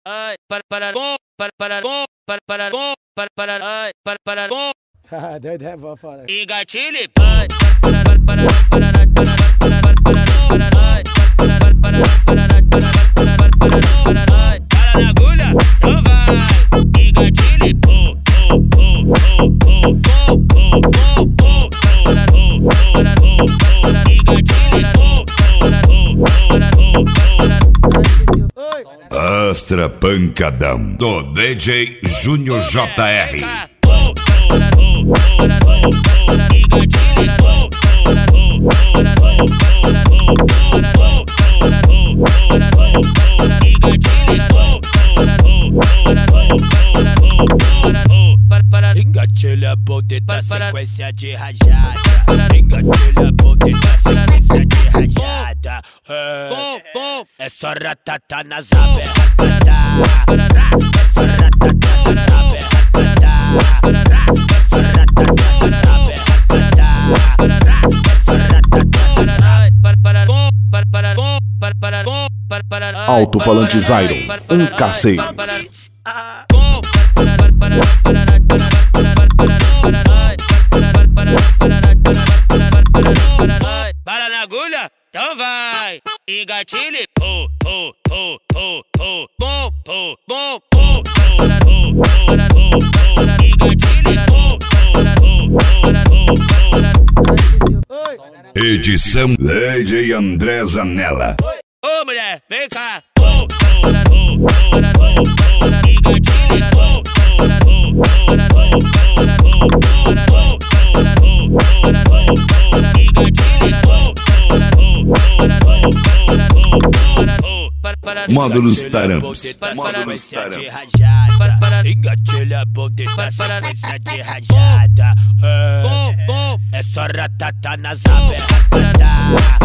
ai, para bom, para bom, para bom, ai, para bom. Doido é bom, fala. E gatilho, ai, para na agulha, então vai. E gatilho, Astra Pancadão do DJ Júnior JR. Engatilha bonde da sequência de rajada. Engatilha bonde da sequência de rajada. É só ratata nas abertas. É só ratata nas abertas. É só ratata nas abertas. Alto-falante Zyron 1K6. Para na agulha, então vai. E gatilho, Edição Lady André Zanella. Ô mulher, vem cá. Módulos Tarampos. Módulos Tarampos. Engatilha bonde da sequência de rajada. É só ratata nas abertas.